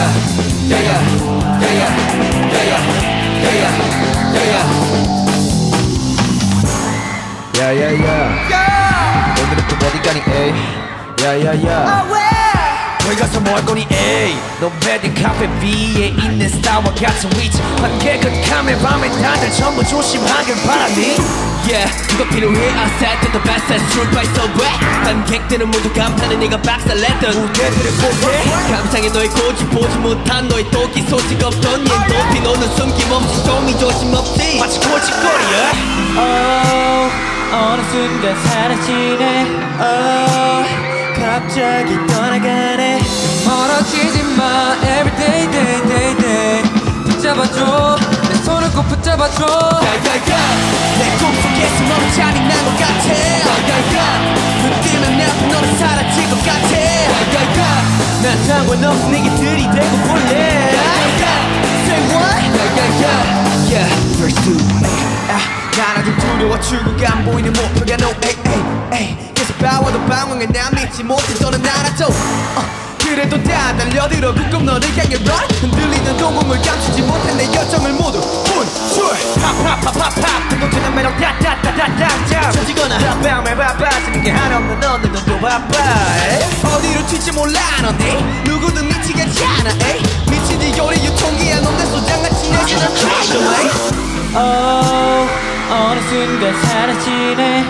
오늘은 또 어디 가니 에이 야야야 거기 가서 뭐 할 거니 에이 너 베딩 카페 위에 있는 스타와 같은 위치 밖에 컷하면 밤에 다들 전부 조심하길 바라니 Yeah 누가 필요해 I said to the best and true by so wet 관객들은 모두 감탄해 네가 박살냈던 무대들을 보게 감상해 너의 고집 보지 못한 너의 독이 소식 없던 얘 높이 너는 숨김없이 좀이 조심없지 마치 골칫거리야 어느 순간 사라지네 갑자기 떠나가네 멀어지지 마 everyday day day day 붙잡아줘 내 손을 꼭 붙잡아줘 야야야 내 꿈속에서 너는 잔인한 것 같아 야야야 눈 뜨면 내 앞에 너는 사라질 것 같아 야야야 난 상관없어 내게 들이대고 볼래 야야야 Say what? 야야야 Yeah Verse 2 난 아직 두려워 출구가 안 보이는 목표가 no 에이 에이 에이 계속 봐와도 방황해 난 믿지 못해 너는 알아줘 그래도 다 달려들어 꾹꾹 너를 향해 run 흔들리는 동공을 감추지 못해 내 열정을 모두 분출 팝팝팝팝팝 뜨겁게는 매력 다다다다다 쳐지거나 밤에 바빠지는 게 한없는 너는 또 바빠 어디로 튈지 몰라 너네 누구든 미치게 않아 에이 미친지 요리 유통기한 없는 소장같이 내지는 trash away 어느 순간 사라지네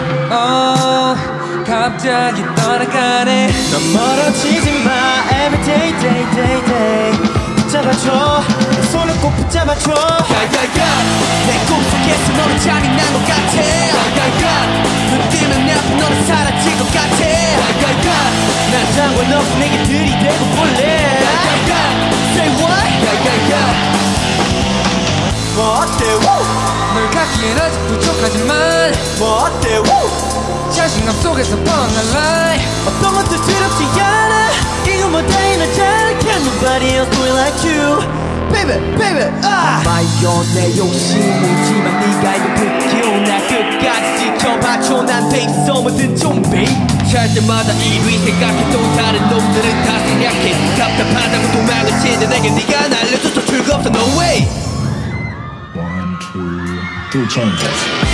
갑자기 떠나가네 넌 멀어지지 마 everyday day day day 붙잡아줘 내 손을 꼭 붙잡아줘 야야야 내 꿈속에서 너는 잔인한 것 같아 야야야 눈 뜨면 내 앞에 너는 사라질 것 같아 야야야 난 상관없어 내게 들이대고 볼래 야야야 Say what? 야야야 뭐 어때 널 갖기엔 아직 부족하지만 뭐 어때 자신감 속에서 뻔한 lie 어떤 것도 두렵지 않아 이거 뭐 당연하잖아 Can't nobody else do it like you Baby baby 아마 이건 내 욕심이지만 네가 이거 그 기운 날 끝까지 지켜봐줘 난 baby 뭐든 좀비 잘 때마다 1위 생각해 또 다른 놈들은 다 생략해 답답하다고 도망을 치는 내게 네가 날려줘서 출구 없어 no way 1, 2, 3 changes.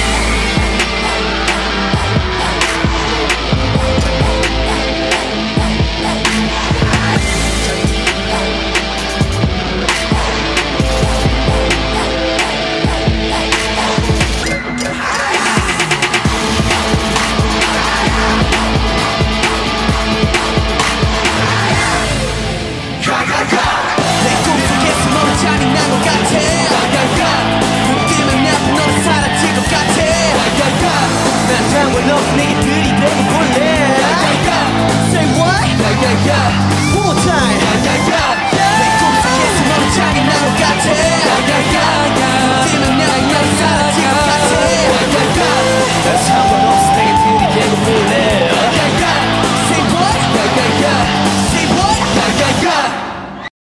내 꿈속에서 너는 잔인한 것 같아 야야야 눈 뜨면 내 앞에 너는 사라질 것 같아 야야야 난 상관없어 내게